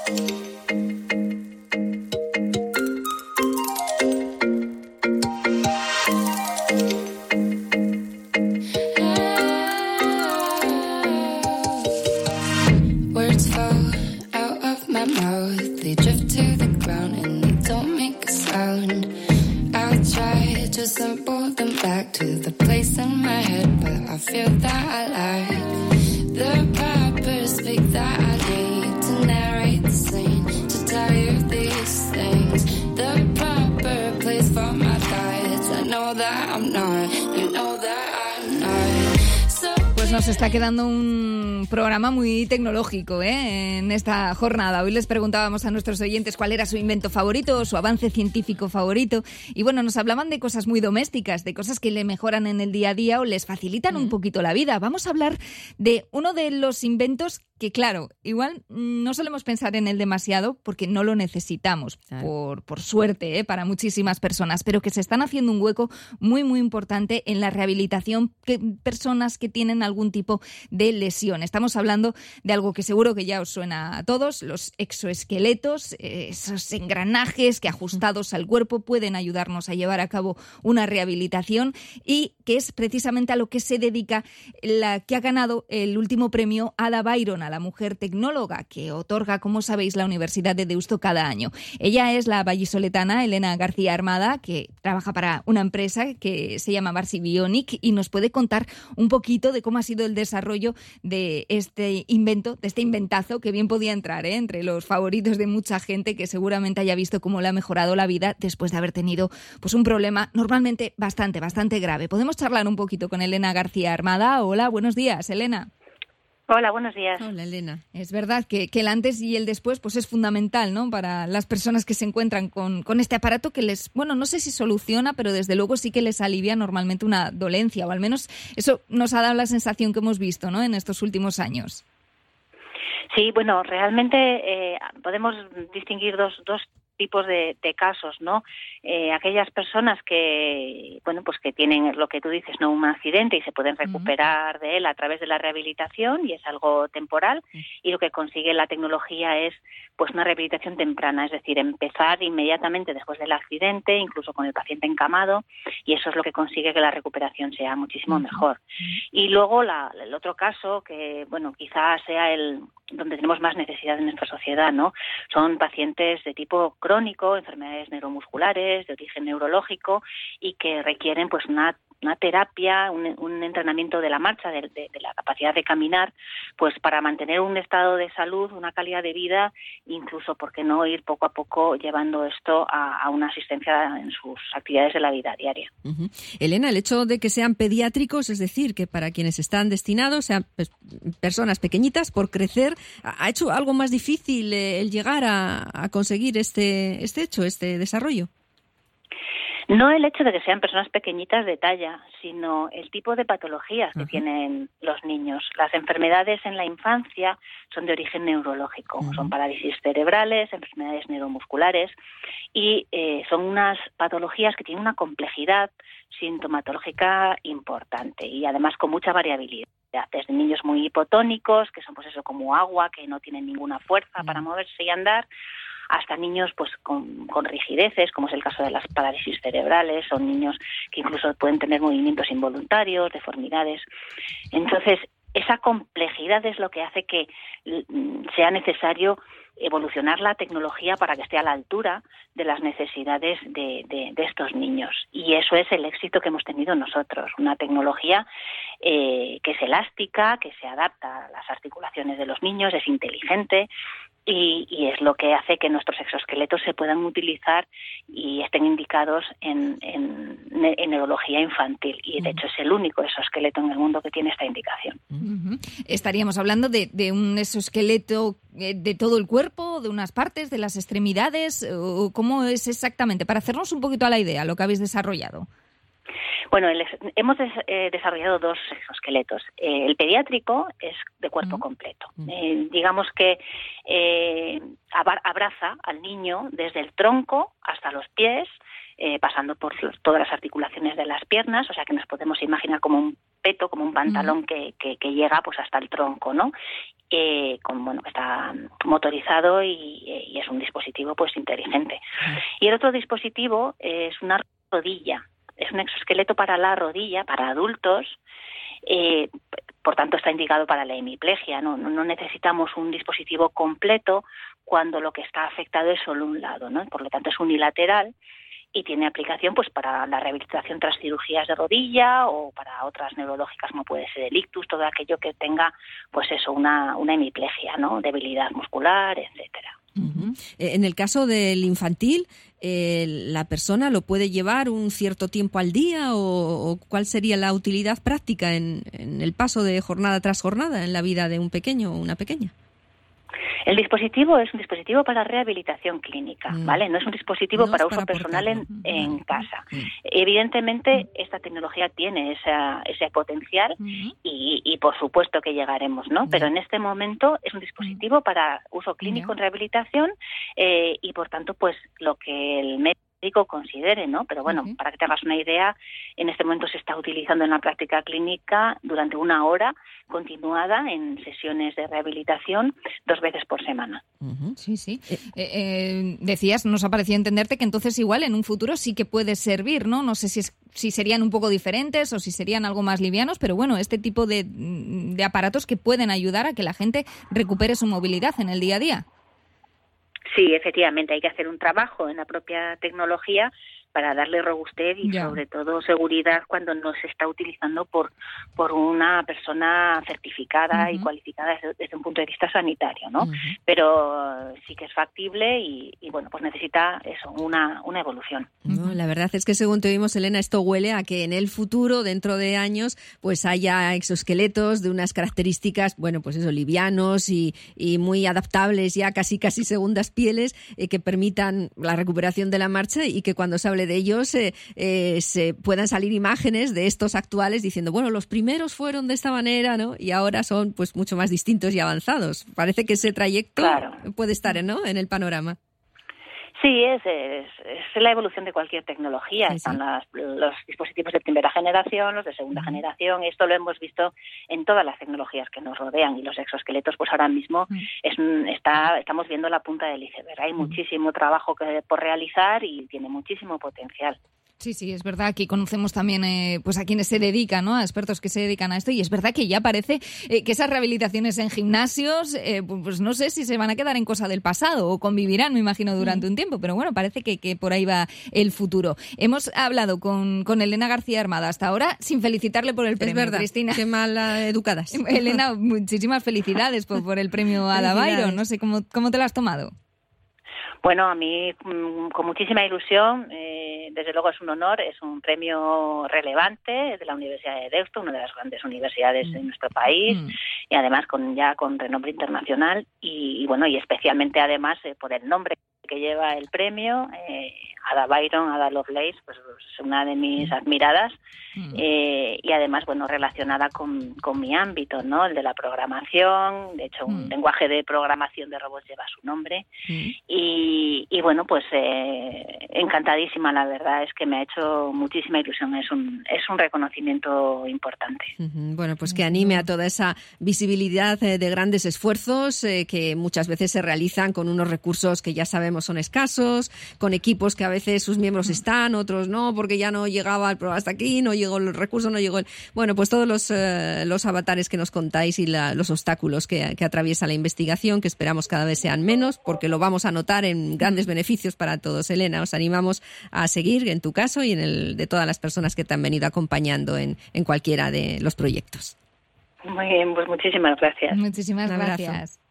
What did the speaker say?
Nos está quedando un programa muy tecnológico, en esta jornada. Hoy les preguntábamos a nuestros oyentes cuál era su invento favorito, su avance científico favorito. Y bueno, nos hablaban de cosas muy domésticas, de cosas que le mejoran en el día a día o les facilitan un poquito la vida. Vamos a hablar de uno de los inventos que, claro, igual no solemos pensar en él demasiado porque no lo necesitamos, claro, por suerte, para muchísimas personas, pero que se están haciendo un hueco muy, muy importante en la rehabilitación de personas que tienen algún tipo de lesión. Estamos hablando de algo que seguro que ya os suena a todos, los exoesqueletos, esos engranajes que ajustados al cuerpo pueden ayudarnos a llevar a cabo una rehabilitación y que es precisamente a lo que se dedica la que ha ganado el último premio Ada Byron, a la mujer tecnóloga que otorga, como sabéis, la Universidad de Deusto cada año. Ella es la vallisoletana Elena García Armada, que trabaja para una empresa que se llama Barsi Bionic y nos puede contar un poquito de cómo ha sido el desarrollo de este invento, de este inventazo que bien podía entrar entre los favoritos de mucha gente que seguramente haya visto cómo le ha mejorado la vida después de haber tenido pues un problema normalmente bastante grave. ¿Podemos charlar un poquito con Elena García Armada? Hola, buenos días, Elena. Hola, buenos días. Hola, Elena. Es verdad que el antes y el después pues es fundamental, ¿no? Para las personas que se encuentran con este aparato que les, bueno, no sé si soluciona, pero desde luego sí que les alivia normalmente una dolencia, o al menos eso nos ha dado la sensación que hemos visto, ¿no? En estos últimos años. Sí, bueno, realmente podemos distinguir dos tipos de casos, ¿no? Aquellas personas que, bueno, pues que tienen lo que tú dices, ¿no? Un accidente y se pueden recuperar de él a través de la rehabilitación y es algo temporal y lo que consigue la tecnología es pues una rehabilitación temprana, es decir, empezar inmediatamente después del accidente, incluso con el paciente encamado, y eso es lo que consigue que la recuperación sea muchísimo mejor. Y luego el otro caso que, bueno, quizás sea el donde tenemos más necesidad en nuestra sociedad, ¿no? Son pacientes de tipo crónico, enfermedades neuromusculares, de origen neurológico y que requieren pues una terapia, un entrenamiento de la marcha, de la capacidad de caminar, pues para mantener un estado de salud, una calidad de vida, incluso, ¿por qué no ir poco a poco llevando esto a una asistencia en sus actividades de la vida diaria? Elena, el hecho de que sean pediátricos, es decir, que para quienes están destinados sean personas pequeñitas por crecer, ¿ha hecho algo más difícil el llegar a conseguir este desarrollo? No el hecho de que sean personas pequeñitas de talla, sino el tipo de patologías que tienen los niños. Las enfermedades en la infancia son de origen neurológico, son parálisis cerebrales, enfermedades neuromusculares y son unas patologías que tienen una complejidad sintomatológica importante y además con mucha variabilidad. Desde niños muy hipotónicos, que son pues eso como agua, que no tienen ninguna fuerza para moverse y andar, hasta niños pues con rigideces, como es el caso de las parálisis cerebrales, son niños que incluso pueden tener movimientos involuntarios, deformidades. Entonces, esa complejidad es lo que hace que sea necesario evolucionar la tecnología para que esté a la altura de las necesidades de estos niños. Y eso es el éxito que hemos tenido nosotros, una tecnología que es elástica, que se adapta a las articulaciones de los niños, es inteligente, y es lo que hace que nuestros exoesqueletos se puedan utilizar y estén indicados en neurología infantil. Y de hecho es el único exoesqueleto en el mundo que tiene esta indicación. Estaríamos hablando de un exoesqueleto de todo el cuerpo, de unas partes, de las extremidades, o ¿cómo es exactamente? Para hacernos un poquito a la idea, lo que habéis desarrollado. Bueno, hemos desarrollado dos exoesqueletos. El pediátrico es de cuerpo completo. Digamos que abraza al niño desde el tronco hasta los pies, pasando por todas las articulaciones de las piernas, o sea que nos podemos imaginar como un peto, como un pantalón que llega pues hasta el tronco, ¿no? que está motorizado y es un dispositivo pues inteligente. Y el otro dispositivo es una rodilla, es un exoesqueleto para la rodilla, para adultos. Por tanto está indicado para la hemiplegia, no necesitamos un dispositivo completo cuando lo que está afectado es solo un lado, ¿no? Por lo tanto es unilateral y tiene aplicación pues para la rehabilitación tras cirugías de rodilla o para otras neurológicas como puede ser el ictus, todo aquello que tenga pues eso, una hemiplegia, ¿no? Debilidad muscular, etcétera. Uh-huh. En el caso del infantil, ¿la persona lo puede llevar un cierto tiempo al día o cuál sería la utilidad práctica en el paso de jornada tras jornada en la vida de un pequeño o una pequeña? El dispositivo es un dispositivo para rehabilitación clínica, ¿vale? No es un dispositivo para uso personal en casa. Evidentemente, esta tecnología tiene ese potencial y por supuesto que llegaremos, ¿no? Pero en este momento es un dispositivo para uso clínico en rehabilitación y, por tanto, pues lo que el médico considere, ¿no? Pero bueno, para que te hagas una idea, en este momento se está utilizando en la práctica clínica durante 1 hora continuada en sesiones de rehabilitación 2 veces por semana. Sí, sí. Decías, nos ha parecido entenderte que entonces igual en un futuro sí que puede servir, ¿no? No sé si serían un poco diferentes o si serían algo más livianos, pero bueno, este tipo de aparatos que pueden ayudar a que la gente recupere su movilidad en el día a día. Sí, efectivamente, hay que hacer un trabajo en la propia tecnología para darle robustez y sobre todo seguridad cuando no se está utilizando por una persona certificada y cualificada desde un punto de vista sanitario, ¿no? Pero sí que es factible y bueno, pues necesita eso, una evolución. No, la verdad es que según te oímos, Elena, esto huele a que en el futuro, dentro de años, pues haya exoesqueletos de unas características, bueno, pues eso, livianos y muy adaptables, ya casi segundas pieles, que permitan la recuperación de la marcha y que cuando se hable de ellos se puedan salir imágenes de estos actuales diciendo, bueno, los primeros fueron de esta manera, ¿no? Y ahora son pues mucho más distintos y avanzados. Parece que ese trayecto puede estar, ¿no?, en el panorama. Sí, es la evolución de cualquier tecnología. Sí. Están los dispositivos de primera generación, los de segunda generación. Esto lo hemos visto en todas las tecnologías que nos rodean y los exoesqueletos, pues ahora mismo estamos viendo la punta del iceberg. Hay muchísimo trabajo por realizar y tiene muchísimo potencial. Sí, sí, es verdad. Aquí conocemos también pues a quienes se dedican, ¿no? A expertos que se dedican a esto y es verdad que ya parece que esas rehabilitaciones en gimnasios, pues no sé si se van a quedar en cosa del pasado o convivirán, me imagino, durante un tiempo, pero bueno, parece que por ahí va el futuro. Hemos hablado con Elena García Armada hasta ahora sin felicitarle por el premio, es verdad, Cristina. Qué mal educadas. Elena, muchísimas felicidades por el premio Ada Byron. No sé, ¿cómo te lo has tomado? Bueno, a mí con muchísima ilusión, desde luego es un honor, es un premio relevante de la Universidad de Deusto, una de las grandes universidades en nuestro país, y además con renombre internacional y bueno, y especialmente además por el nombre que lleva el premio, Ada Byron, Ada Lovelace, pues es una de mis admiradas y además, bueno, relacionada con mi ámbito, ¿no? El de la programación. De hecho, un lenguaje de programación de robots lleva su nombre y bueno, pues encantadísima, la verdad es que me ha hecho muchísima ilusión. Es un reconocimiento importante. Bueno, pues que anime a toda esa visibilidad de grandes esfuerzos que muchas veces se realizan con unos recursos que ya sabemos son escasos, con equipos que a veces sus miembros están, otros no, porque ya no llegaba el programa hasta aquí, no llegó el recurso, no llegó Bueno, pues todos los avatares que nos contáis y los obstáculos que atraviesa la investigación, que esperamos cada vez sean menos, porque lo vamos a notar en grandes beneficios para todos. Elena, os animamos a seguir en tu caso y en el de todas las personas que te han venido acompañando en cualquiera de los proyectos. Muy bien, pues muchísimas gracias. Muchísimas gracias.